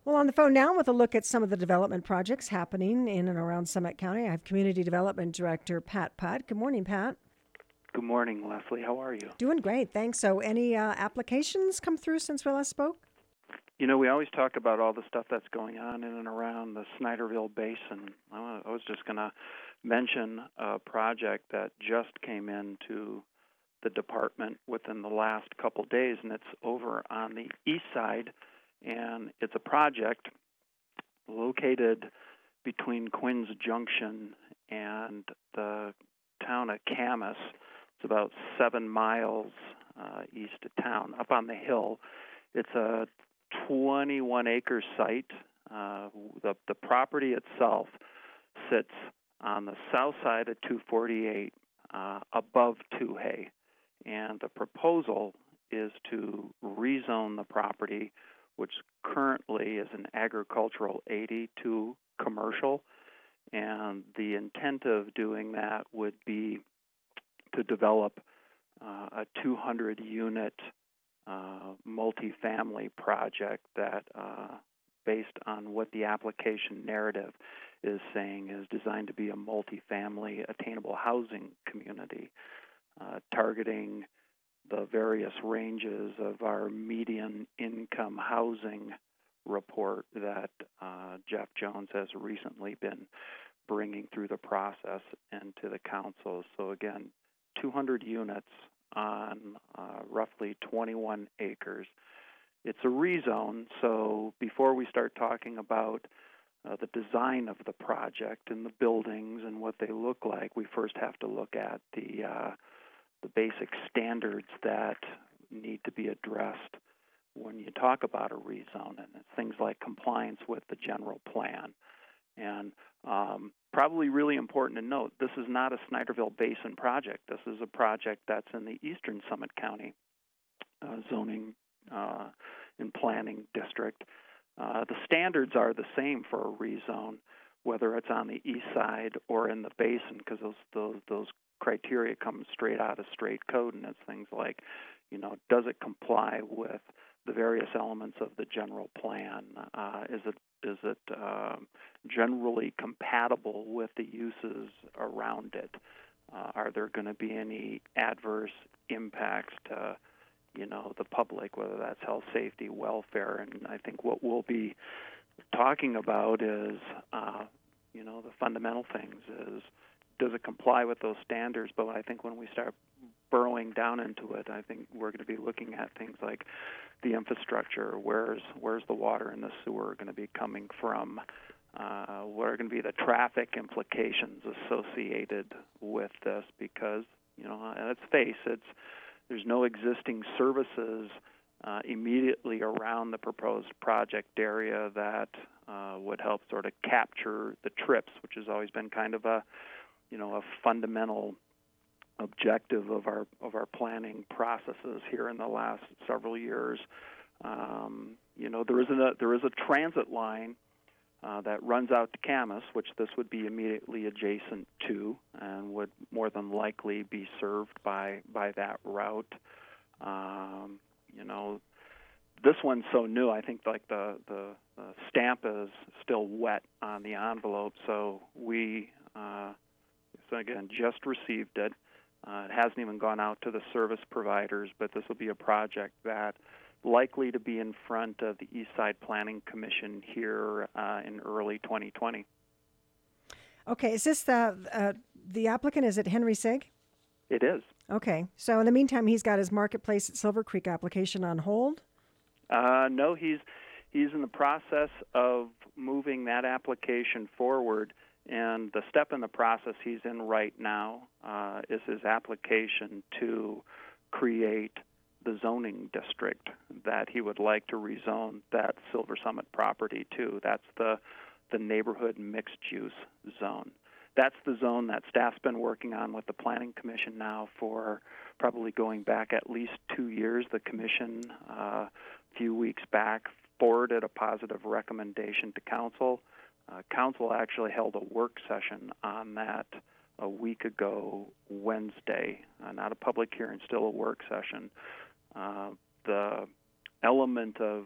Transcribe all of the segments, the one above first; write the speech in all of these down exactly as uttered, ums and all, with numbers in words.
Well, on the phone now with a look at some of the development projects happening in and around Summit County, I have Community Development Director Pat Putt. Good morning, Pat. Good morning, Leslie. How are you? Doing great, thanks. So, any uh, applications come through since we last spoke? You know, we always talk about all the stuff that's going on in and around the Snyderville Basin. I was just going to mention a project that just came into the department within the last couple days, and it's over on the east side, and it's a project located between Quinn's Junction and the town of Camas. It's about seven miles uh, east of town, up on the hill. It's a twenty-one acre site. Uh, the, the property itself sits on the south side of two forty-eight, uh, above Toohey. And the proposal is to rezone the property, which currently is an agricultural eighty, to commercial. And the intent of doing that would be to develop uh, a two hundred unit uh, multifamily project that, uh, based on what the application narrative is saying, is designed to be a multifamily attainable housing community, uh, targeting the various ranges of our median income housing report that uh, Jeff Jones has recently been bringing through the process and to the council. So again, two hundred units on uh, roughly twenty-one acres. It's a rezone, so before we start talking about uh, the design of the project and the buildings and what they look like, we first have to look at the uh, the basic standards that need to be addressed when you talk about a rezone, and it's things like compliance with the general plan. And um, probably really important to note, this is not a Snyderville Basin project. This is a project that's in the eastern Summit County uh, zoning uh, and planning district. Uh, the standards are the same for a rezone, whether it's on the east side or in the basin, because those, those those criteria come straight out of straight code, and it's things like, you know, does it comply with the various elements of the general plan? Uh, is it is it uh, generally compatible with the uses around it? Uh, are there going to be any adverse impacts to, you know, the public, whether that's health, safety, welfare? And I think what we'll be talking about is, uh, you know, the fundamental things is, does it comply with those standards? But I think when we start burrowing down into it, I think we're going to be looking at things like the infrastructure. Where's where's the water and the sewer going to be coming from? Uh, what are going to be the traffic implications associated with this? Because, you know, let's face it, it's, there's no existing services uh, immediately around the proposed project area that uh, would help sort of capture the trips, which has always been kind of a, you know, a fundamental objective of our of our planning processes here in the last several years. Um, you know, there is a there is a transit line uh, that runs out to Camas, which this would be immediately adjacent to, and would more than likely be served by by that route. Um, you know, this one's so new. I think like the the, the stamp is still wet on the envelope, so we uh, so again just received it. Uh, it hasn't even gone out to the service providers, but this will be a project that likely to be in front of the East Side Planning Commission here uh, in early twenty twenty. Okay, is this the uh, the applicant? Is it Henry Sig? It is. Okay, so in the meantime, he's got his Marketplace at Silver Creek application on hold? Uh, no, he's he's in the process of moving that application forward. And the step in the process he's in right now uh, is his application to create the zoning district that he would like to rezone that Silver Summit property to. That's the the neighborhood mixed-use zone. That's the zone that staff's been working on with the Planning Commission now for probably going back at least two years. The Commission, uh, a few weeks back, forwarded a positive recommendation to Council. Uh, Council actually held a work session on that a week ago Wednesday. Uh, not a public hearing, still a work session. Uh, the element of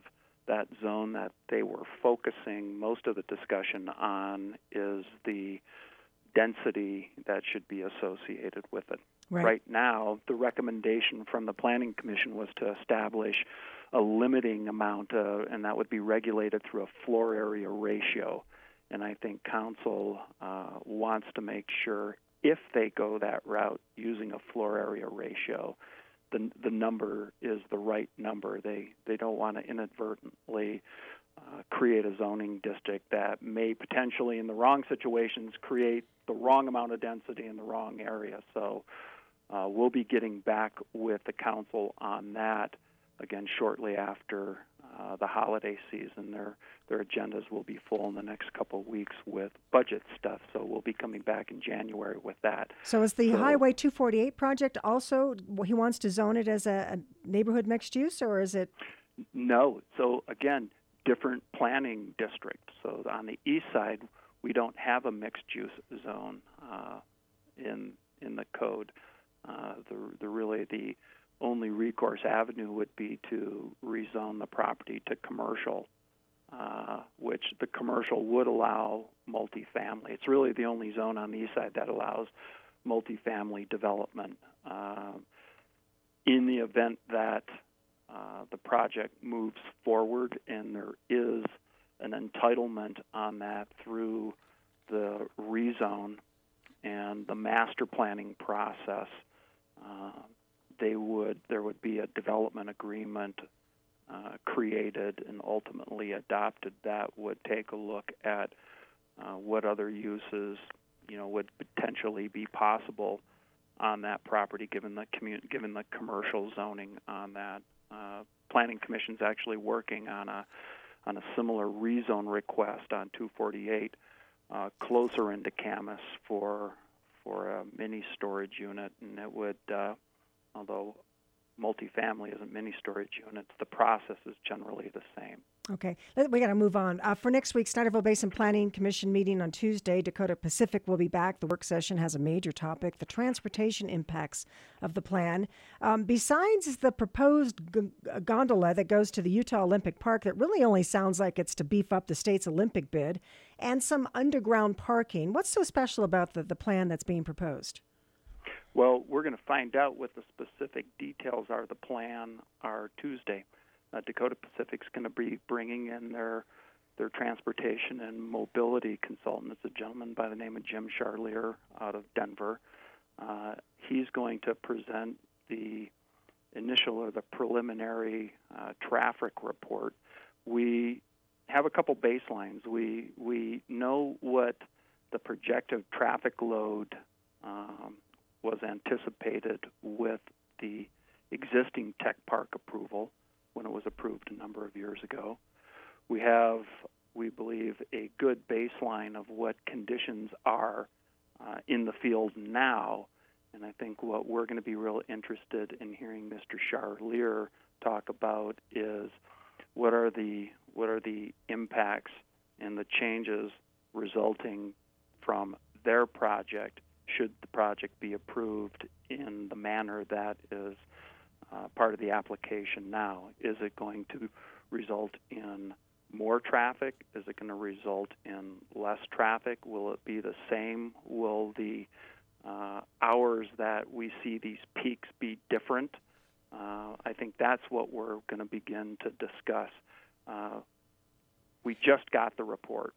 that zone that they were focusing most of the discussion on is the density that should be associated with it. Right. Right now, the recommendation from the Planning Commission was to establish a limiting amount, uh, and that would be regulated through a floor area ratio. And I think Council uh, wants to make sure if they go that route using a floor area ratio, the the number is the right number. They they don't want to inadvertently uh, create a zoning district that may potentially, in the wrong situations, create the wrong amount of density in the wrong area. So uh, we'll be getting back with the council on that again shortly after uh, the holiday season. Their their agendas will be full in the next couple of weeks with budget stuff. So we'll be coming back in January with that. So is the So- Highway two forty-eight project also, he wants to zone it as a, a neighborhood mixed use, or is it? No. So again, different planning district. So on the east side, we don't have a mixed-use zone uh, in in the code. Uh, the the really the only recourse avenue would be to rezone the property to commercial, uh, which the commercial would allow multifamily. It's really the only zone on the east side that allows multifamily development. Uh, in the event that uh, the project moves forward and there is an entitlement on that through the rezone and the master planning process, uh, they would there would be a development agreement uh, created and ultimately adopted that would take a look at uh, what other uses you know would potentially be possible on that property given the commu- given the commercial zoning on that. Uh, Planning Commission's actually working on a on a similar rezone request on two forty-eight uh, closer into Camas for for a mini storage unit, and it would, uh, although multifamily isn't mini storage units, the process is generally the same. Okay, Let- we got to move on. Uh, for next week's Snyderville Basin Planning Commission meeting on Tuesday, Dakota Pacific will be back. The work session has a major topic, the transportation impacts of the plan. Um, besides the proposed g- gondola that goes to the Utah Olympic Park that really only sounds like it's to beef up the state's Olympic bid, and some underground parking, what's so special about the, the plan that's being proposed? Well, we're going to find out what the specific details are of the plan are Tuesday. Uh, Dakota Pacific's going to be bringing in their their transportation and mobility consultant. It's a gentleman by the name of Jim Charlier out of Denver. Uh, he's going to present the initial or the preliminary uh, traffic report. We have a couple baselines. We we know what the projected traffic load um, was anticipated with the existing tech park approval when it was approved a number of years ago. We have, we believe, a good baseline of what conditions are uh, in the field now, and I think what we're going to be real interested in hearing Mister Charlier talk about is what are the what are the impacts and the changes resulting from their project should the project be approved in the manner that is uh, part of the application now. Is it going to result in more traffic? Is it going to result in less traffic? Will it be the same? Will the uh, hours that we see these peaks be different? Uh, I think that's what we're going to begin to discuss. Uh, we just got the report.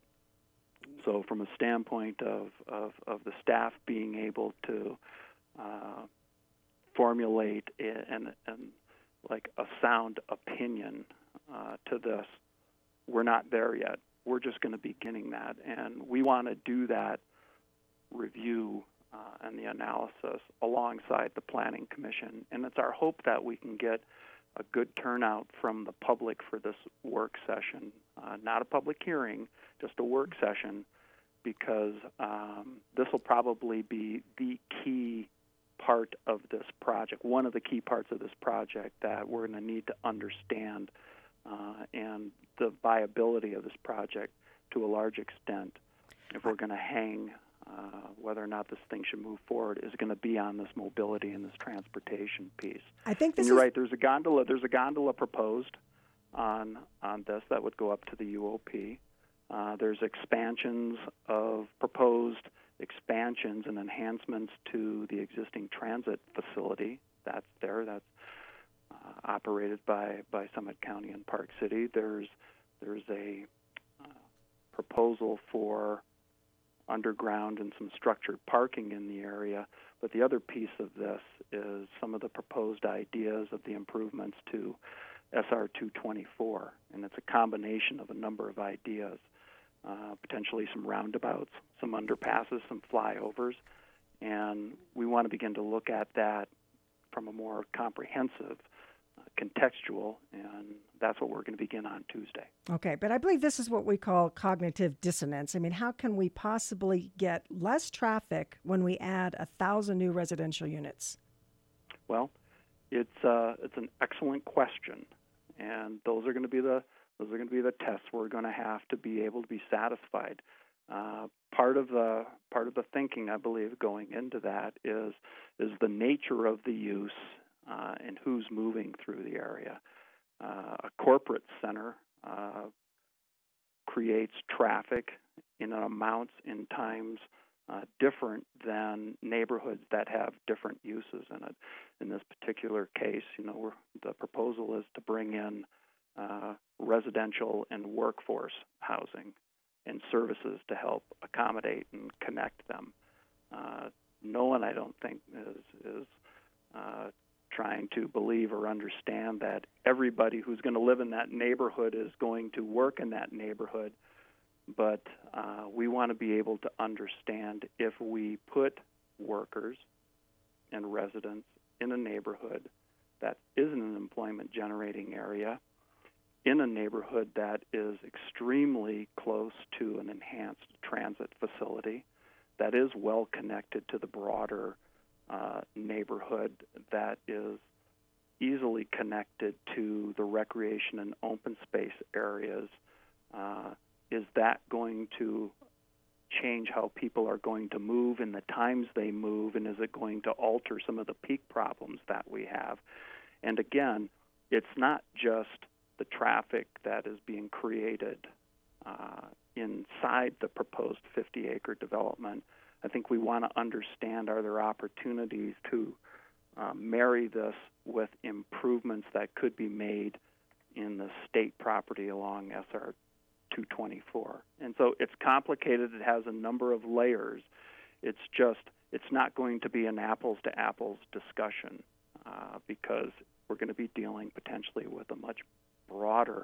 So from a standpoint of, of, of the staff being able to uh, formulate a, an, an, like a sound opinion uh, to this, we're not there yet. We're just going to be beginning that. And we want to do that review uh, and the analysis alongside the Planning Commission. And it's our hope that we can get a good turnout from the public for this work session. Uh, not a public hearing, just a work session, because um, this will probably be the key part of this project, one of the key parts of this project that we're going to need to understand, uh, and the viability of this project to a large extent, if we're going to hang uh, whether or not this thing should move forward, is going to be on this mobility and this transportation piece. I think this and you're is right. There's a gondola. There's a gondola proposed. on on this that would go up to the U O P. Uh, there's expansions of proposed expansions and enhancements to the existing transit facility that's there. That's uh, operated by, by Summit County and Park City. There's there's a uh, proposal for underground and some structured parking in the area. But the other piece of this is some of the proposed ideas of the improvements to S R two twenty-four, and it's a combination of a number of ideas, uh, potentially some roundabouts, some underpasses, some flyovers, and we want to begin to look at that from a more comprehensive, uh, contextual, and that's what we're going to begin on Tuesday. Okay, but I believe this is what we call cognitive dissonance. I mean, how can we possibly get less traffic when we add a thousand new residential units? Well, it's uh, it's an excellent question, and those are going to be the those are going to be the tests we're going to have to be able to be satisfied. Uh, part of the part of the thinking, I believe, going into that is is the nature of the use uh, and who's moving through the area. Uh, a corporate center uh, creates traffic in amounts in times uh, different than neighborhoods that have different uses in it. In this particular case, you know, we're, the proposal is to bring in uh, residential and workforce housing and services to help accommodate and connect them. Uh, no one, I don't think, is, is uh, trying to believe or understand that everybody who's going to live in that neighborhood is going to work in that neighborhood. But uh, we want to be able to understand if we put workers and residents in a neighborhood that isn't an employment-generating area, in a neighborhood that is extremely close to an enhanced transit facility, that is well connected to the broader uh, neighborhood, that is easily connected to the recreation and open space areas, uh, is that going to change how people are going to move and the times they move, and is it going to alter some of the peak problems that we have? And again, it's not just the traffic that is being created uh, inside the proposed fifty-acre development. I think we want to understand, are there opportunities to uh, marry this with improvements that could be made in the state property along S R two twenty-four. And so it's complicated. It has a number of layers. It's just, it's not going to be an apples-to-apples discussion uh, because we're going to be dealing potentially with a much broader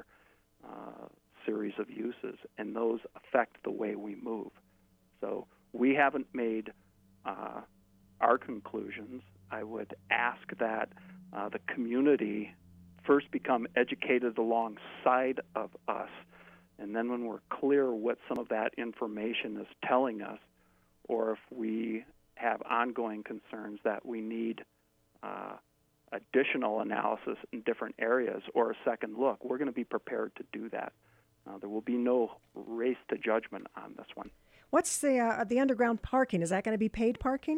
uh, series of uses, and those affect the way we move. So we haven't made uh, our conclusions. I would ask that uh, the community first become educated alongside of us, and then when we're clear what some of that information is telling us, or if we have ongoing concerns that we need uh, additional analysis in different areas or a second look, we're going to be prepared to do that. Uh, there will be no race to judgment on this one. What's the uh, the underground parking? Is that going to be paid parking?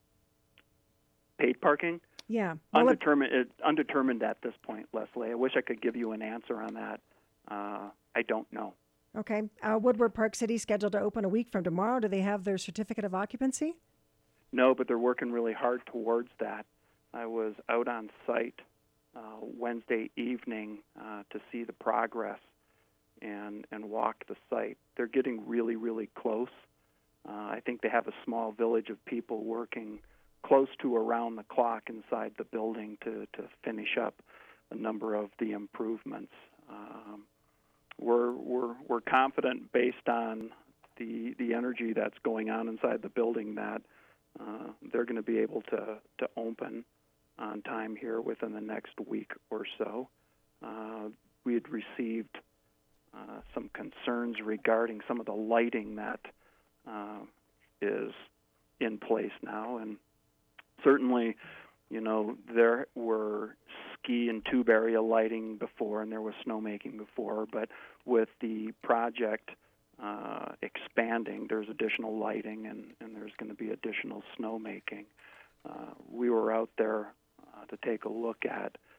Paid parking? Yeah. Well, undetermined, it, undetermined at this point, Leslie. I wish I could give you an answer on that. Uh, I don't know. Okay. Uh, Woodward Park City scheduled to open a week from tomorrow. Do they have their certificate of occupancy? No, but they're working really hard towards that. I was out on site uh, Wednesday evening uh, to see the progress and, and walk the site. They're getting really, really close. Uh, I think they have a small village of people working close to around the clock inside the building to, to finish up a number of the improvements. Um, we're, we're, we're confident based on the, the energy that's going on inside the building that uh, they're going to be able to, to open on time here within the next week or so. Uh, we had received uh, some concerns regarding some of the lighting that uh, is in place now, and certainly, you know, there were ski and tube area lighting before, and there was snowmaking before, but with the project uh, expanding, there's additional lighting, and, and there's going to be additional snowmaking. Uh, we were out there uh, to take a look at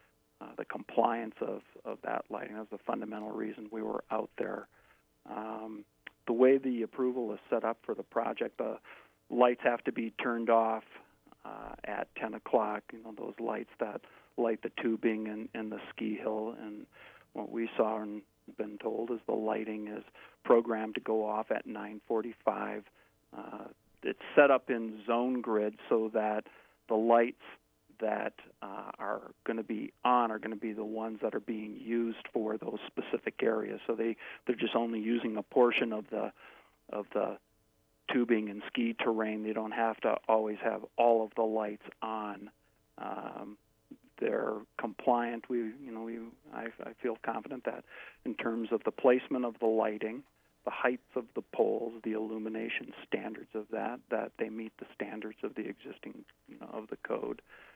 uh, the compliance of, of that lighting. That's the fundamental reason we were out there. Um, the way the approval is set up for the project, the lights have to be turned off uh, at ten o'clock, you know, those lights that light the tubing and, and the ski hill. And what we saw and been told is the lighting is programmed to go off at nine forty-five. Uh, it's set up in zone grid so that the lights that uh, are going to be on are going to be the ones that are being used for those specific areas. So they, they're just only using a portion of the of the tubing and ski terrain. They don't have to always have all of the lights on. Um, they're compliant. We, you know, we I, I feel confident that in terms of the placement of the lighting, the heights of the poles, the illumination standards of that, that they meet the standards of the existing, you know, of the code.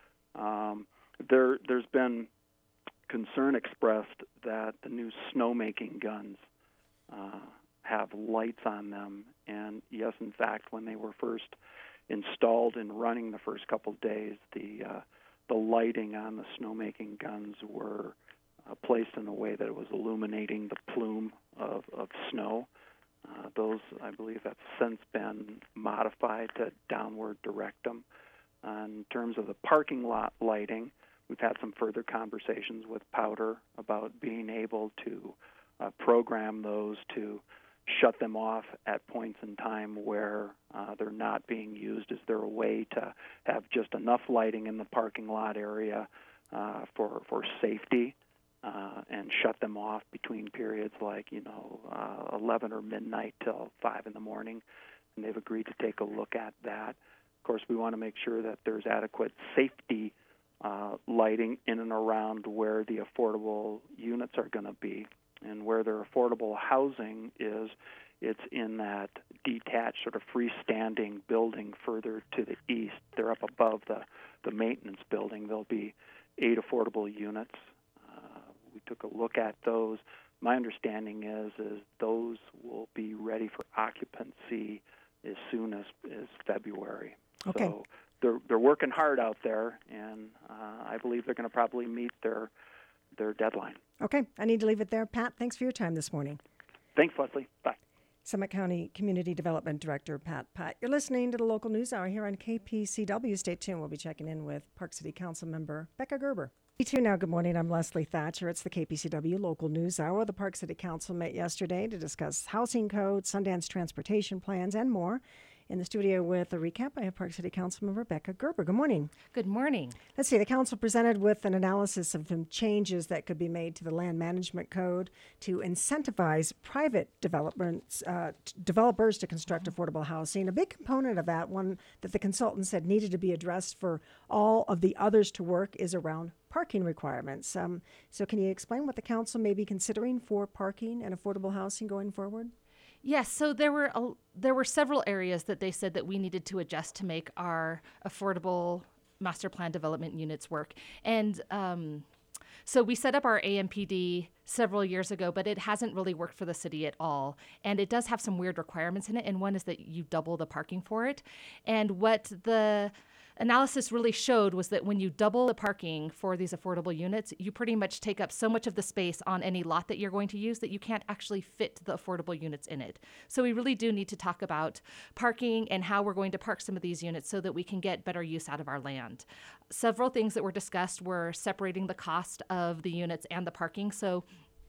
Um, there, there's been concern expressed that the new snowmaking guns uh, have lights on them, and yes, in fact, when they were first installed and running the first couple of days, the uh, the lighting on the snowmaking guns were uh, placed in a way that it was illuminating the plume of, of snow. Uh, those, I believe, have since been modified to downward direct them. Uh, in terms of the parking lot lighting, we've had some further conversations with Powder about being able to uh, program those to shut them off at points in time where uh, they're not being used. Is there a way to have just enough lighting in the parking lot area uh, for for safety uh, and shut them off between periods like, you know, uh, eleven or midnight till five in the morning? And they've agreed to take a look at that. Of course, we want to make sure that there's adequate safety uh, lighting in and around where the affordable units are going to be. And where their affordable housing is, it's in that detached sort of freestanding building further to the east. They're up above the, the maintenance building. There'll be eight affordable units. Uh, we took a look at those. My understanding is is those will be ready for occupancy as soon as, as February. Okay. So they're they're working hard out there, and uh, I believe they're going to probably meet their their deadline. Okay, I need to leave it there. Pat, thanks for your time this morning. Thanks, Leslie. Bye. Summit County Community Development Director Pat Pat. You're listening to the Local News Hour here on K P C W. Stay tuned. We'll be checking in with Park City Council member Becca Gerber. You too now. Good morning. I'm Leslie Thatcher. It's the K P C W Local News Hour. The Park City Council met yesterday to discuss housing code, Sundance transportation plans, and more. In the studio with a recap, I have Park City Councilmember Becca Gerber. Good morning. Good morning. Let's see. The council presented with an analysis of some changes that could be made to the land management code to incentivize private developments, uh, t- developers to construct affordable housing. A big component of that, one that the consultant said needed to be addressed for all of the others to work, is around parking requirements. Um, so can you explain what the council may be considering for parking and affordable housing going forward? Yes, so there were a, there were several areas that they said that we needed to adjust to make our affordable master plan development units work. And um, so we set up our A M P D several years ago, but it hasn't really worked for the city at all. And it does have some weird requirements in it. And one is that you double the parking for it. And what the analysis really showed was that when you double the parking for these affordable units, you pretty much take up so much of the space on any lot that you're going to use that you can't actually fit the affordable units in it. So we really do need to talk about parking and how we're going to park some of these units so that we can get better use out of our land. Several things that were discussed were separating the cost of the units and the parking. So,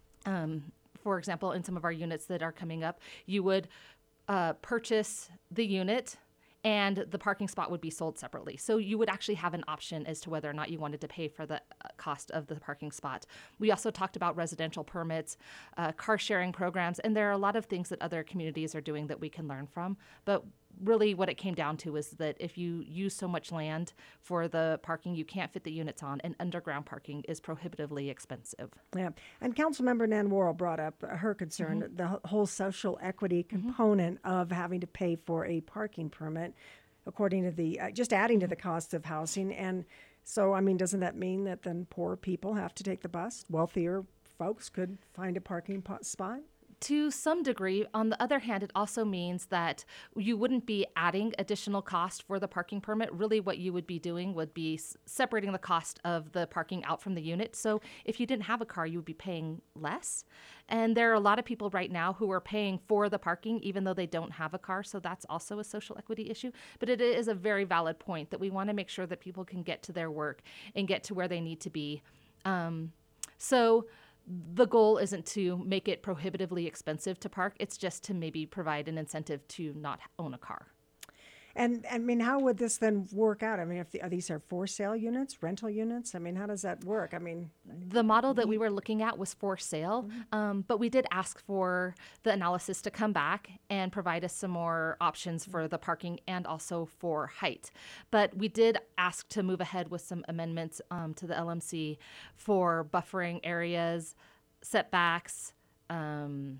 um, for example, in some of our units that are coming up, you would uh, purchase the unit and the parking spot would be sold separately. So you would actually have an option as to whether or not you wanted to pay for the cost of the parking spot. We also talked about residential permits, uh, car sharing programs, and there are a lot of things that other communities are doing that we can learn from. But really what it came down to is that if you use so much land for the parking, you can't fit the units on, and underground parking is prohibitively expensive. Yeah, and Councilmember Nan Worrell brought up her concern, mm-hmm. the whole social equity component mm-hmm. of having to pay for a parking permit, according to the, uh, just adding to the cost of housing. And so, I mean, doesn't that mean that then poor people have to take the bus? Wealthier folks could find a parking po- spot? To some degree. On the other hand, it also means that you wouldn't be adding additional cost for the parking permit. Really, what you would be doing would be s- separating the cost of the parking out from the unit. So if you didn't have a car, you would be paying less. And there are a lot of people right now who are paying for the parking even though they don't have a car. So that's also a social equity issue. But it is a very valid point that we want to make sure that people can get to their work and get to where they need to be. Um, so the goal isn't to make it prohibitively expensive to park. It's just to maybe provide an incentive to not own a car. And I mean, how would this then work out? I mean, if the, are these are for sale units, rental units? I mean, how does that work? I mean, the model that we were looking at was for sale, mm-hmm. um, but we did ask for the analysis to come back and provide us some more options for the parking and also for height. But we did ask to move ahead with some amendments um, to the L M C for buffering areas, setbacks, um,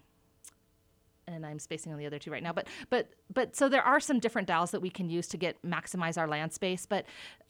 and I'm spacing on the other two right now, but but but so there are some different dials that we can use to get maximize our land space, but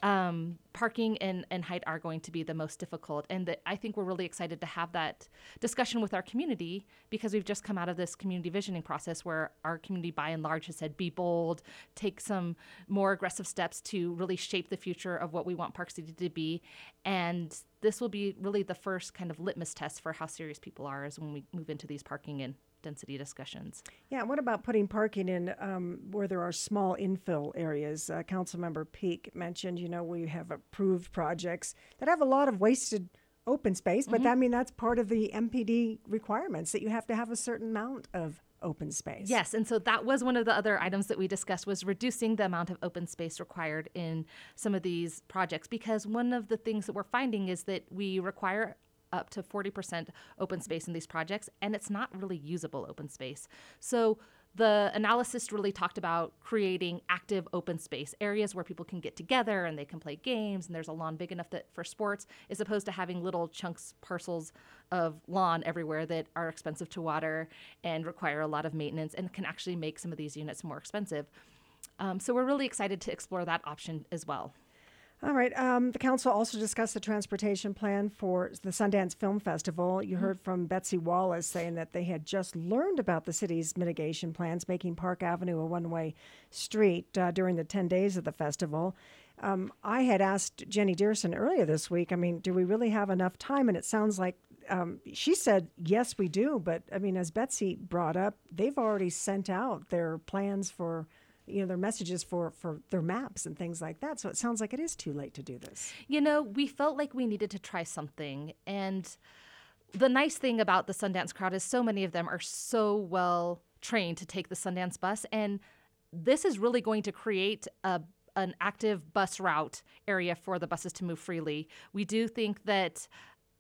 um, parking and, and height are going to be the most difficult. And that I think we're really excited to have that discussion with our community because we've just come out of this community visioning process where our community by and large has said, be bold, take some more aggressive steps to really shape the future of what we want Park City to be. And this will be really the first kind of litmus test for how serious people are as when we move into these parking and density discussions. Yeah, what about putting parking in um, where there are small infill areas? Uh, Councilmember Peak mentioned, you know, we have approved projects that have a lot of wasted open space, but Mm-hmm. I mean, that's part of the M P D requirements that you have to have a certain amount of open space. Yes, and so that was one of the other items that we discussed was reducing the amount of open space required in some of these projects because one of the things that we're finding is that we require up to forty percent open space in these projects, and it's not really usable open space. So the analysis really talked about creating active open space areas where people can get together and they can play games and there's a lawn big enough that for sports, as opposed to having little chunks, parcels of lawn everywhere that are expensive to water and require a lot of maintenance and can actually make some of these units more expensive. Um, so we're really excited to explore that option as well. All right. Um, the council also discussed the transportation plan for the Sundance Film Festival. You mm-hmm. heard from Betsy Wallace saying that they had just learned about the city's mitigation plans, making Park Avenue a one-way street uh, during the ten days of the festival. Um, I had asked Jenny Dearson earlier this week, I mean, do we really have enough time? And it sounds like um, she said, yes, we do. But, I mean, as Betsy brought up, they've already sent out their plans for you know, their messages for, for their maps and things like that. So it sounds like it is too late to do this. You know, we felt like we needed to try something. And the nice thing about the Sundance crowd is so many of them are so well trained to take the Sundance bus. And this is really going to create a an active bus route area for the buses to move freely. We do think that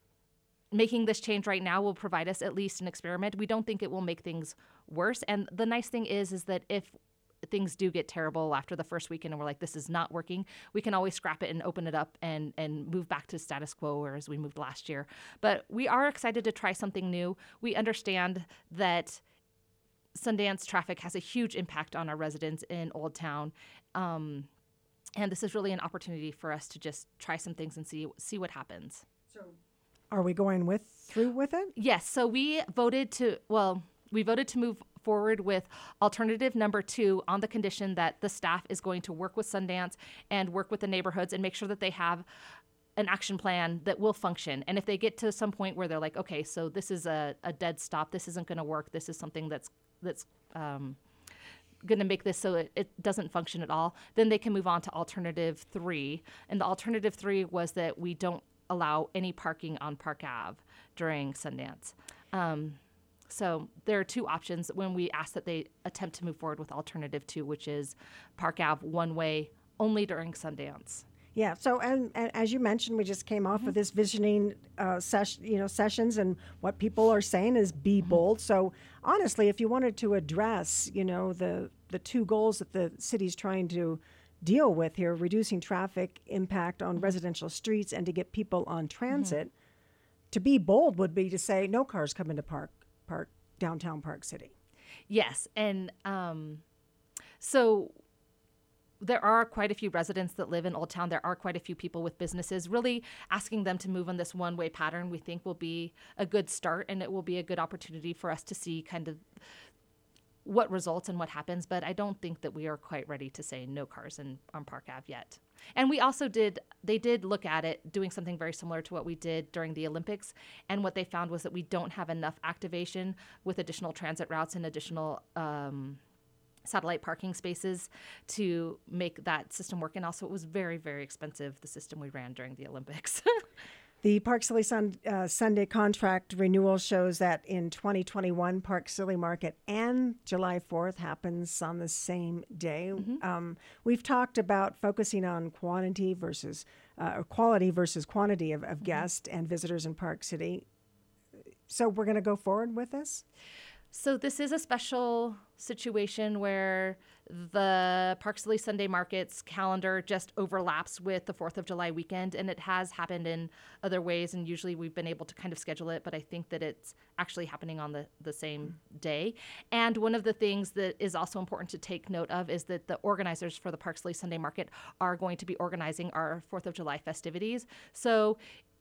making this change right now will provide us at least an experiment. We don't think it will make things worse. And the nice thing is, is that if things do get terrible after the first weekend and we're like, this is not working, we can always scrap it and open it up and, and move back to status quo or as we moved last year. But we are excited to try something new. We understand that Sundance traffic has a huge impact on our residents in Old Town. Um, and this is really an opportunity for us to just try some things and see see what happens. So are we going with through with it? Yes. So we voted to, well, we voted to move forward with alternative number two on the condition that the staff is going to work with Sundance and work with the neighborhoods and make sure that they have an action plan that will function. And if they get to some point where they're like, okay, so this is a, a dead stop, this isn't going to work, this is something that's that's um, going to make this so it, it doesn't function at all, then they can move on to alternative three. And the alternative three was that we don't allow any parking on Park Ave during Sundance. Um, So there are two options when we ask that they attempt to move forward with alternative two, which is Park Ave one way only during Sundance. Yeah. So, and, and as you mentioned, we just came off mm-hmm. of this visioning uh, session, you know, sessions, and what people are saying is be mm-hmm. bold. So, honestly, if you wanted to address, you know, the the two goals that the city's trying to deal with here, reducing traffic impact on mm-hmm. residential streets and to get people on transit, mm-hmm. to be bold would be to say no cars come into Park Park downtown Park City. Yes, and um, so there are quite a few residents that live in Old Town. There are quite a few people with businesses. Really asking them to move on this one-way pattern, we think will be a good start, and it will be a good opportunity for us to see kind of what results and what happens. But I don't think that we are quite ready to say no cars in, on Park Ave yet. And we also did, they did look at it doing something very similar to what we did during the Olympics. And what they found was that we don't have enough activation with additional transit routes and additional um, satellite parking spaces to make that system work. And also it was very, very expensive, the system we ran during the Olympics. The Park Silly Sun, uh, Sunday contract renewal shows that in twenty twenty-one, Park Silly Market and July fourth happens on the same day. Mm-hmm. Um, we've talked about focusing on quantity versus uh, or quality versus quantity of, of mm-hmm. guests and visitors in Park City. So we're going to go forward with this? So this is a special situation where the Park Silly Sunday Market's calendar just overlaps with the fourth of July weekend, and it has happened in other ways, and usually we've been able to kind of schedule it, but I think that it's actually happening on the, the same day. And one of the things that is also important to take note of is that the organizers for the Park Silly Sunday Market are going to be organizing our fourth of July festivities. So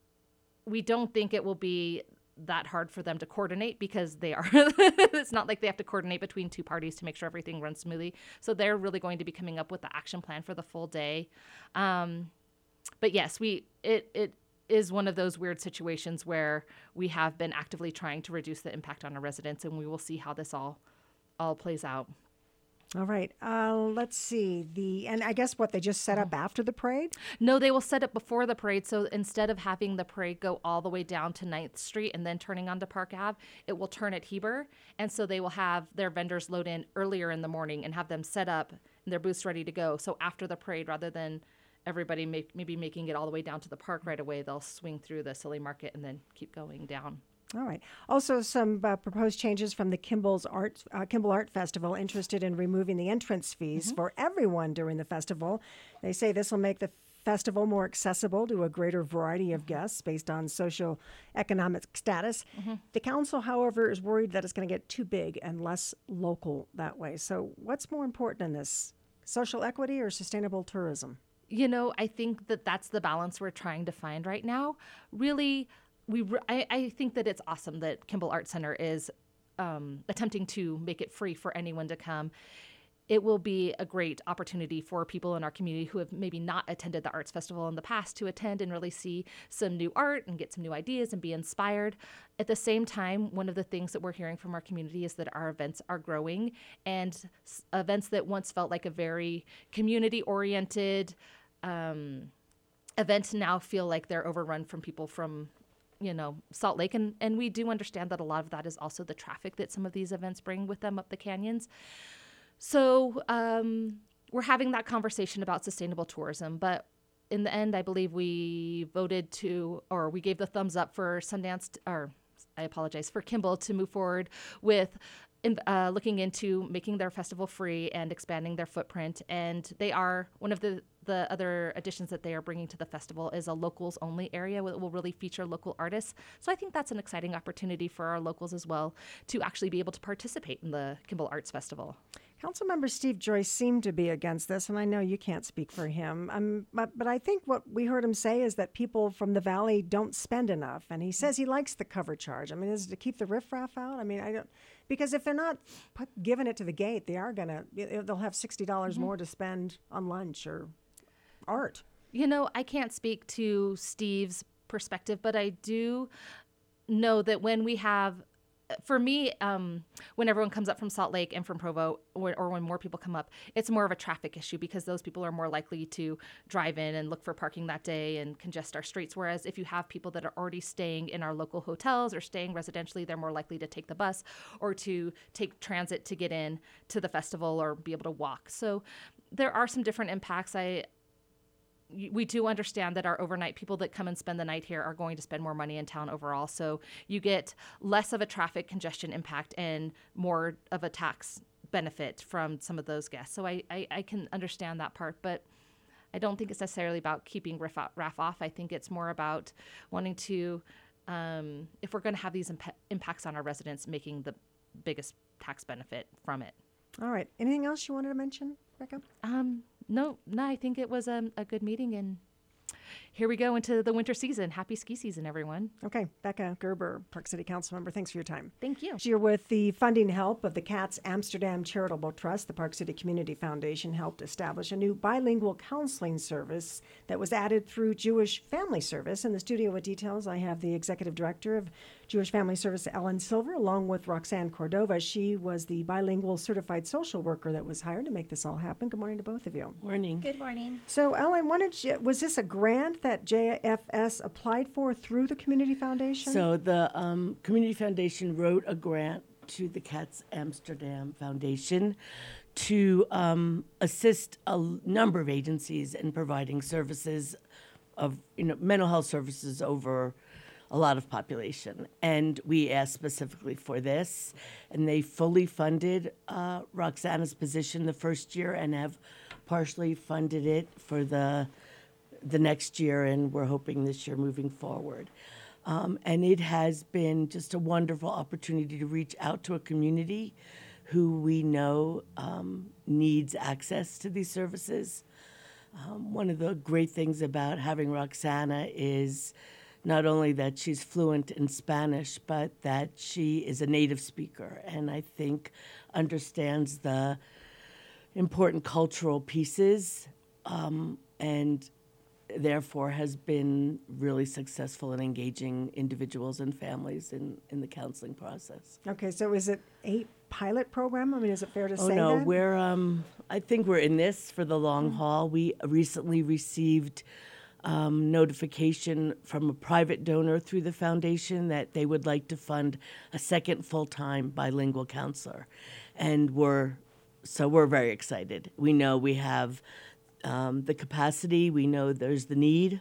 we don't think it will be that hard for them to coordinate, because they are it's not like they have to coordinate between two parties to make sure everything runs smoothly. So they're really going to be coming up with the action plan for the full day. Um, but yes, we it it is one of those weird situations where we have been actively trying to reduce the impact on our residents, and we will see how this all all plays out. All right. Uh, let's see. The and I guess what they just set up after the parade? No, they will set up before the parade. So instead of having the parade go all the way down to ninth Street and then turning onto Park Ave, it will turn at Heber. And so they will have their vendors load in earlier in the morning and have them set up and their booths ready to go. So after the parade, rather than everybody make, maybe making it all the way down to the park right away, they'll swing through the Silly Market and then keep going down. All right. Also, some uh, proposed changes from the Kimball's Art, uh, Kimball Art Festival, interested in removing the entrance fees mm-hmm. for everyone during the festival. They say this will make the festival more accessible to a greater variety of guests based on socioeconomic status. Mm-hmm. The council, however, is worried that it's going to get too big and less local that way. So what's more important in this, social equity or sustainable tourism? You know, I think that that's the balance we're trying to find right now. Really, We, I, I think that it's awesome that Kimball Art Center is um, attempting to make it free for anyone to come. It will be a great opportunity for people in our community who have maybe not attended the Arts Festival in the past to attend and really see some new art and get some new ideas and be inspired. At the same time, one of the things that we're hearing from our community is that our events are growing, and s- events that once felt like a very community-oriented um, event now feel like they're overrun from people from you know, Salt Lake. And, and we do understand that a lot of that is also the traffic that some of these events bring with them up the canyons. So um, we're having that conversation about sustainable tourism. But in the end, I believe we voted to, or we gave the thumbs up for Sundance, or I apologize, for Kimball to move forward with in, uh, looking into making their festival free and expanding their footprint. And they are one of the The other additions that they are bringing to the festival is a locals only area that will really feature local artists. So I think that's an exciting opportunity for our locals as well to actually be able to participate in the Kimball Arts Festival. Councilmember Steve Joyce seemed to be against this, and I know you can't speak for him. Um, but, but I think what we heard him say is that people from the valley don't spend enough, and he says he likes the cover charge. I mean, is it to keep the riffraff out? I mean, I don't, because if they're not put, giving it to the gate, they are gonna they'll have sixty dollars mm-hmm. more to spend on lunch or art. You know, I can't speak to Steve's perspective, but I do know that when we have, for me, um, when everyone comes up from Salt Lake and from Provo, or, or when more people come up, it's more of a traffic issue because those people are more likely to drive in and look for parking that day and congest our streets. Whereas if you have people that are already staying in our local hotels or staying residentially, they're more likely to take the bus or to take transit to get in to the festival or be able to walk. So there are some different impacts. I We do understand that our overnight people that come and spend the night here are going to spend more money in town overall. So you get less of a traffic congestion impact and more of a tax benefit from some of those guests. So I, I, I can understand that part, but I don't think it's necessarily about keeping R I F off. I think it's more about wanting to, um, if we're going to have these imp- impacts on our residents, making the biggest tax benefit from it. All right. Anything else you wanted to mention, Rebecca? Um, no, no, I think it was um, a good meeting, and here we go into the winter season. Happy ski season, everyone. Okay, Becca Gerber, Park City Council member, thanks for your time. Thank you. Here with the funding help of the Katz Amsterdam Charitable Trust, the Park City Community Foundation helped establish a new bilingual counseling service that was added through Jewish Family Service. In the studio with details, I have the Executive Director of Jewish Family Service, Ellen Silver, along with Roxanne Cordova. She was the bilingual certified social worker that was hired to make this all happen. Good morning to both of you. Morning. Good morning. So, Ellen, wanted you, was this a grant that J F S applied for through the Community Foundation? So the um, Community Foundation wrote a grant to the Katz Amsterdam Foundation to um, assist a l- number of agencies in providing services of, you know, mental health services over a lot of population. And we asked specifically for this, and they fully funded uh, Roxana's position the first year and have partially funded it for the the next year, and we're hoping this year moving forward. Um, and it has been just a wonderful opportunity to reach out to a community who we know um, needs access to these services. Um, one of the great things about having Roxana is not only that she's fluent in Spanish, but that she is a native speaker, and I think understands the important cultural pieces, um, and therefore has been really successful in engaging individuals and families in, in the counseling process. Okay, so is it a pilot program? I mean, is it fair to Oh say no, that? we're um, I think we're in this for the long haul. We recently received um, notification from a private donor through the foundation that they would like to fund a second full-time bilingual counselor, and we're so we're very excited. We know we have um, the capacity. We know there's the need.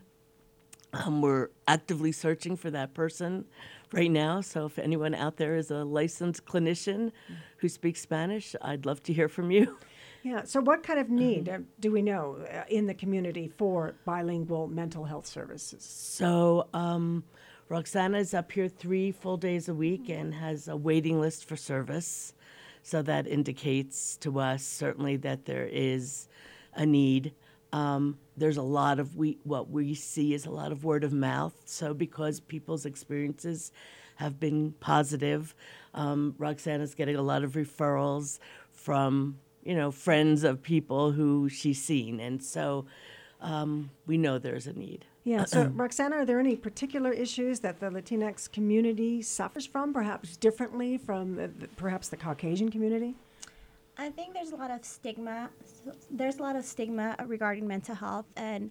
Um, we're actively searching for that person right now. So if anyone out there is a licensed clinician who speaks Spanish, I'd love to hear from you. Yeah, so what kind of need uh, do we know uh, in the community for bilingual mental health services? So um, Roxana is up here three full days a week and has a waiting list for service. So that indicates to us certainly that there is a need. Um, there's a lot of, we what we see is a lot of word of mouth. So because people's experiences have been positive, um, Roxana's getting a lot of referrals from, you know, friends of people who she's seen. And so um, we know there's a need. Yeah, so Roxana, are there any particular issues that the Latinx community suffers from, perhaps differently from the, the, perhaps the Caucasian community? I think there's a lot of stigma. There's a lot of stigma regarding mental health, and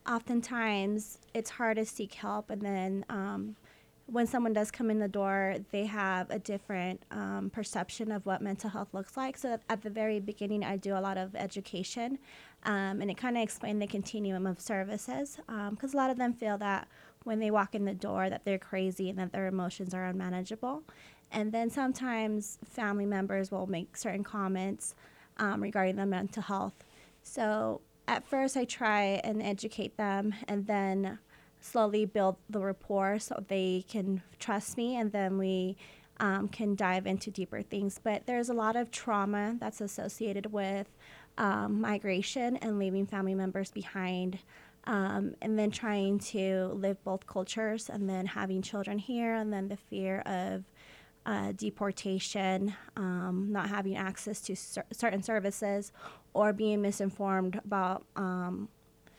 oftentimes it's hard to seek help. And then um, when someone does come in the door, they have a different um, perception of what mental health looks like. So at the very beginning, I do a lot of education, um, and it kind of explains the continuum of services, because um, a lot of them feel that when they walk in the door that they're crazy and that their emotions are unmanageable. And then sometimes family members will make certain comments um, regarding their mental health. So at first I try and educate them, and then slowly build the rapport so they can trust me, and then we um, can dive into deeper things. But there's a lot of trauma that's associated with um, migration and leaving family members behind, um, and then trying to live both cultures, and then having children here, and then the fear of Uh, deportation, um, not having access to cer- certain services, or being misinformed about um,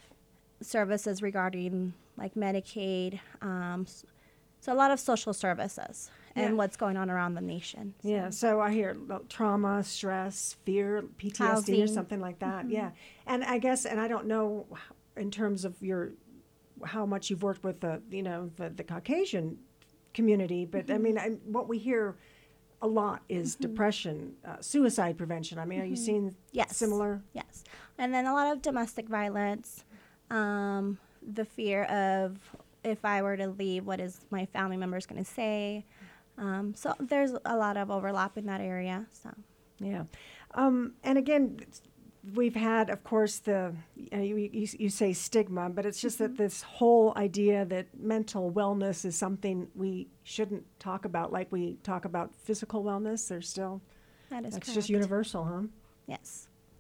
services regarding like Medicaid. Um, s- so a lot of social services and Yeah. what's going on around the nation. So. Yeah, so I hear lo- trauma, stress, fear, P T S D or Housing. something like that. Mhm. Yeah, and I guess, and I don't know h- in terms of your how much you've worked with the you know the, the Caucasian community, but Mm-hmm. I mean, I, what we hear a lot is Mm-hmm. depression, uh, suicide prevention. I mean, are you seeing Yes. similar? Yes. And then a lot of domestic violence, um, the fear of if I were to leave, what is my family members going to say? Um, so there's a lot of overlap in that area. So. Yeah, um, and again, we've had, of course, the uh, you, you, you say stigma, but it's just Mm-hmm. that this whole idea that mental wellness is something we shouldn't talk about like we talk about physical wellness. There's still That is that's correct. just universal, huh? Yes.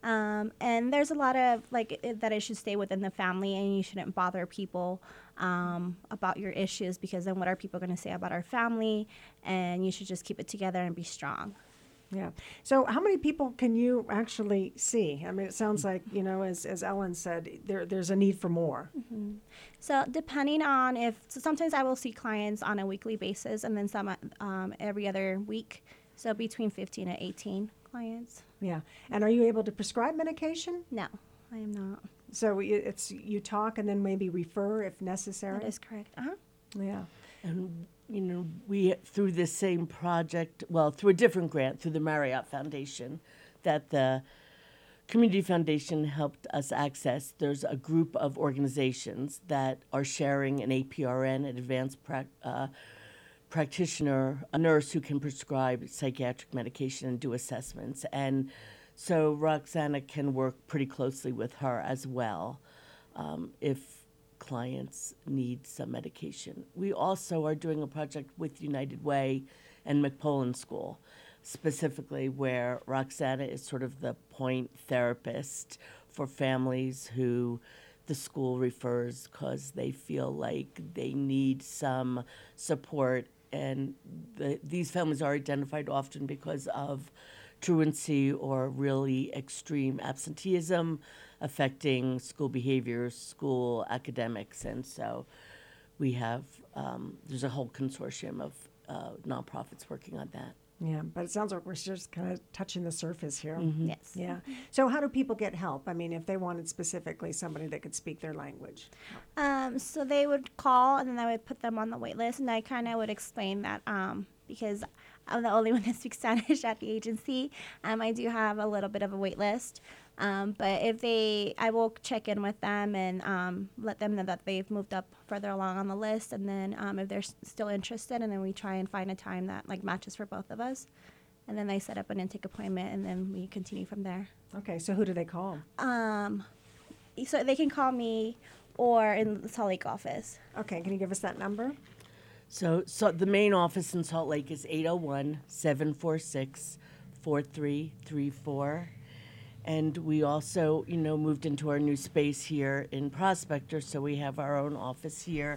Um, and there's a lot of like it, that it should stay within the family, and you shouldn't bother people um, about your issues, because then what are people going to say about our family? And you should just keep it together and be strong. Yeah. So how many people can you actually see? I mean, it sounds like, you know, as, as Ellen said, there there's a need for more. Mm-hmm. So depending on if, so sometimes I will see clients on a weekly basis, and then some um, every other week. So between fifteen and eighteen clients. Yeah. And are you able to prescribe medication? No, I am not. So you- it's you talk and then maybe refer if necessary? That is correct. Uh-huh. Yeah. And, you know, we, through this same project, well, through a different grant, through the Marriott Foundation, that the Community Foundation helped us access, there's a group of organizations that are sharing an A P R N, an advanced prac uh, practitioner, a nurse who can prescribe psychiatric medication and do assessments. And so Roxana can work pretty closely with her as well um, if clients need some medication. We also are doing a project with United Way and McPolin School, specifically where Roxana is sort of the point therapist for families who the school refers because they feel like they need some support. And the, these families are identified often because of truancy or really extreme absenteeism affecting school behavior, school academics. And so we have, um, there's a whole consortium of uh, nonprofits working on that. Yeah, but it sounds like we're just kind of touching the surface here. Yes. Yeah. So how do people get help? I mean, if they wanted specifically somebody that could speak their language. Um, so they would call, and then I would put them on the wait list, and I kind of would explain that um, because I'm the only one that speaks Spanish at the agency, um, I do have a little bit of a wait list. Um, but if they, I will check in with them and um, let them know that they've moved up further along on the list, and then um, if they're s- still interested, and then we try and find a time that like matches for both of us, and then they set up an intake appointment, and then we continue from there. Okay, so who do they call? Um, so they can call me or in the Salt Lake office. Okay, can you give us that number? So, so the main office in Salt Lake is eight oh one, seven four six, four three three four. And we also, you know, moved into our new space here in Prospector, so we have our own office here.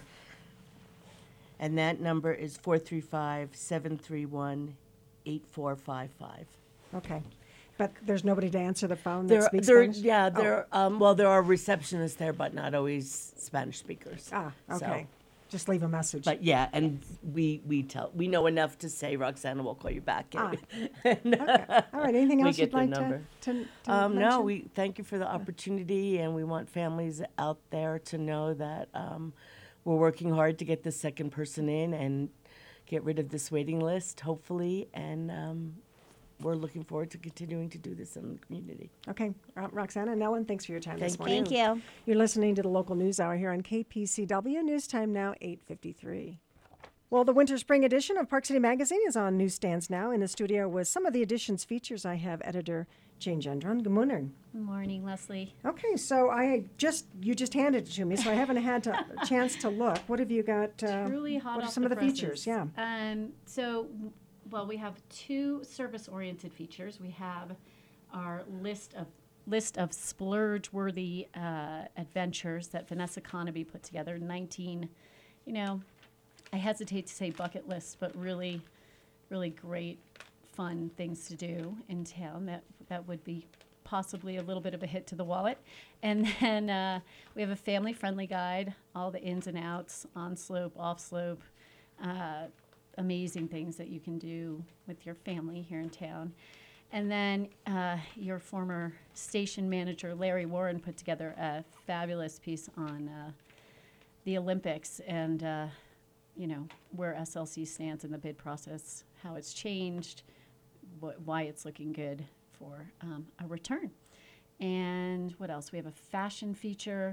And that number is four three five, seven three one, eight four five five. Okay. But there's nobody to answer the phone that There, speaks there, Spanish? yeah, Oh. there. Um, well, there are receptionists there, but not always Spanish speakers. Ah, So- okay. Just leave a message. But yeah, and we we tell we know enough to say Roxana will call you back. Ah. And, Okay. All right, anything we else get you'd the like to, number. to, to Um, no, mention? we thank you for the opportunity, and we want families out there to know that um, we're working hard to get the second person in and get rid of this waiting list, hopefully, and um, we're looking forward to continuing to do this in the community. Okay, uh, Roxana and Ellen, thanks for your time this Thank you. morning. Thank you. You're listening to the local news hour here on K P C W. News time now, eight fifty-three. Well, the winter spring edition of Park City Magazine is on newsstands now. In the studio with some of the edition's features, I have editor Jane Gendron. Good morning. Good morning, Leslie. Okay, so I just you just handed it to me, so I haven't had to, a chance to look. What have you got? Uh, Truly hot what are off some the of the presses. features? Yeah. Um, so, well, we have two service-oriented features. We have our list of list of splurge-worthy uh, adventures that Vanessa Conaby put together. nineteen, you know, I hesitate to say bucket lists, but really, really great, fun things to do in town that that would be possibly a little bit of a hit to the wallet. And then uh, we have a family-friendly guide, all the ins and outs, on slope, off slope, uh, amazing things that you can do with your family here in town. And then uh, your former station manager, Larry Warren, put together a fabulous piece on uh, the Olympics and, uh, you know, where S L C stands in the bid process, how it's changed, wh- why it's looking good for um, a return. And what else? We have a fashion feature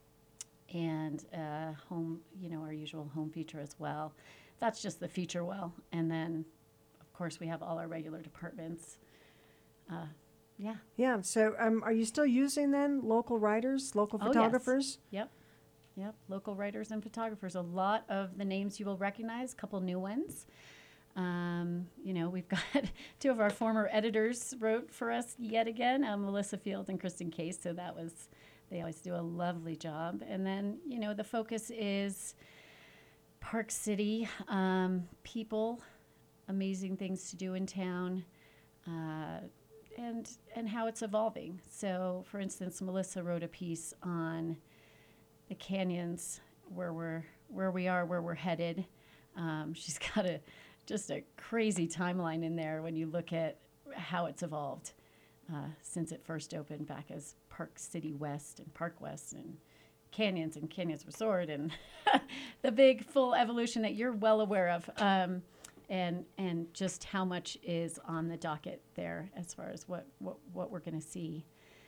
and uh, home, you know, our usual home feature as well. That's just the feature well. And then, of course, we have all our regular departments. Uh, yeah. Yeah. So, um, are you still using then local writers, local Oh, yes. photographers? Yep. Yep. Local writers and photographers. A lot of the names you will recognize, a couple new ones. Um, you know, we've got two of our former editors wrote for us yet again, uh, Melissa Field and Kristen Case. So that was, they always do a lovely job. And then, you know, the focus is Park City, um, people, amazing things to do in town, uh, and and how it's evolving. So, for instance, Melissa wrote a piece on the canyons, where we're where we are, where we're headed. Um, she's got a just a crazy timeline in there when you look at how it's evolved uh, since it first opened back as Park City West and Park West and Canyons and Canyons Resort, and the big full evolution that you're well aware of, um, and and just how much is on the docket there as far as what what, what we're going to see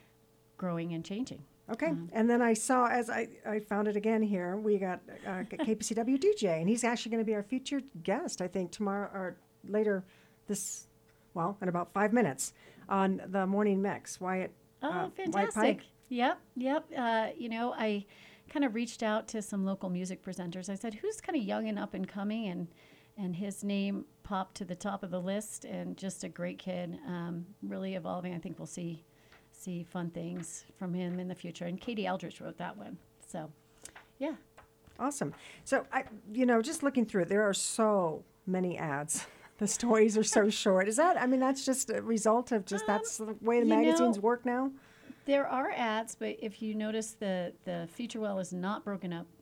growing and changing. Okay, Um, and then I saw, as I, I found it again here, we got uh, K P C W D J, and he's actually going to be our featured guest, I think, tomorrow or later this, well, in about five minutes on the Morning Mix. Wyatt, Oh, uh, Wyatt fantastic. Pike. Yep, yep. Uh, you know, I kind of reached out to some local music presenters. I said, who's kind of young and up and coming? And and his name popped to the top of the list, and just a great kid, um, really evolving. I think we'll see see fun things from him in the future. And Katie Eldridge wrote that one. So, yeah. Awesome. So, I, you know, just looking through it, there are so many ads. The stories are so short. Is that, I mean, that's just a result of just, that's the way the you magazines know, work now? There are ads, but if you notice, the the feature well is not broken up,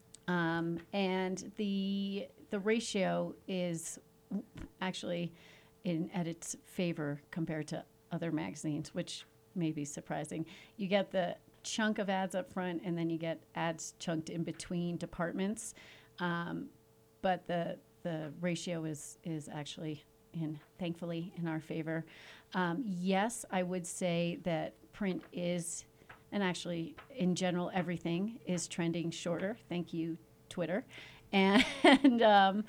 um, and the the ratio is actually in at its favor compared to other magazines, which may be surprising. You get the chunk of ads up front, and then you get ads chunked in between departments, um, but the the ratio is is actually in thankfully in our favor. Um, yes, I would say that print is, and actually in general everything is trending shorter. Thank you, Twitter, and and, um,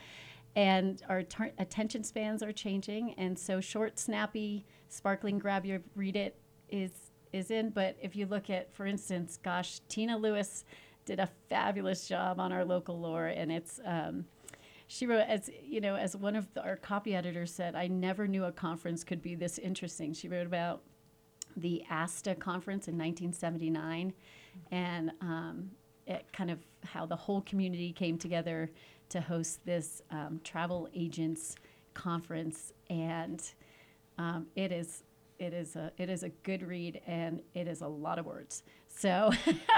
and our tar- attention spans are changing, and so short, snappy, sparkling, grab your read it is is in. But if you look at, for instance, gosh, Tina Lewis did a fabulous job on our local lore, and it's. Um, She wrote, as you know, as one of the, our copy editors said, I never knew a conference could be this interesting. She wrote about the ASTA conference in nineteen seventy-nine, and um, it kind of how the whole community came together to host this um, travel agents conference, and um, it is it is a it is a good read, and it is a lot of words. So,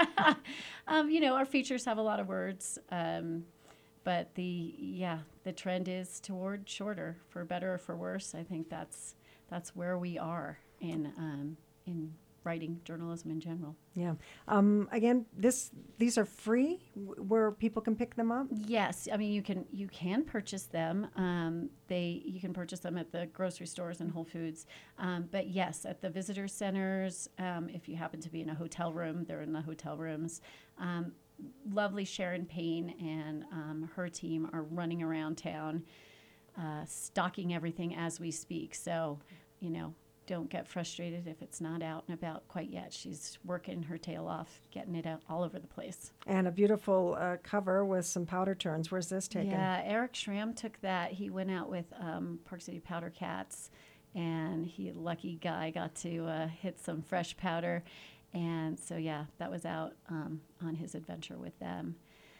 um, you know, our features have a lot of words. Um, But the yeah, the trend is toward shorter, for better or for worse. I think that's that's where we are in um, in writing journalism in general. Yeah. Um, again, this these are free, w- where people can pick them up. Yes, I mean you can you can purchase them. Um, they you can purchase them at the grocery stores and Whole Foods. Um, but yes, at the visitor centers, um, if you happen to be in a hotel room, they're in the hotel rooms. Um, lovely Sharon Payne and um, her team are running around town, uh, stocking everything as we speak. So, you know, don't get frustrated if it's not out and about quite yet. She's working her tail off, getting it out all over the place. And a beautiful uh, cover with some powder turns. Where's this taken? Yeah, Eric Schramm took that. He went out with um, Park City Powder Cats, and he, lucky guy, got to uh, hit some fresh powder. And so, yeah, that was out um, on his adventure with them.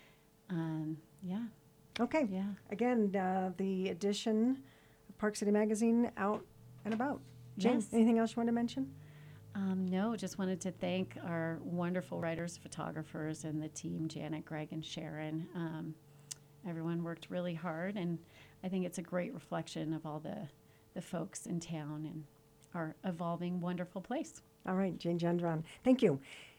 Um, yeah. Okay. Yeah. Again, uh, the edition of Park City Magazine out and about. Jane, Yes. anything else you want to mention? Um, no, just wanted to thank our wonderful writers, photographers, and the team, Janet, Greg, and Sharon. Um, everyone worked really hard, and I think it's a great reflection of all the, the folks in town and our evolving, wonderful place. All right, Jane Gendron. Thank you.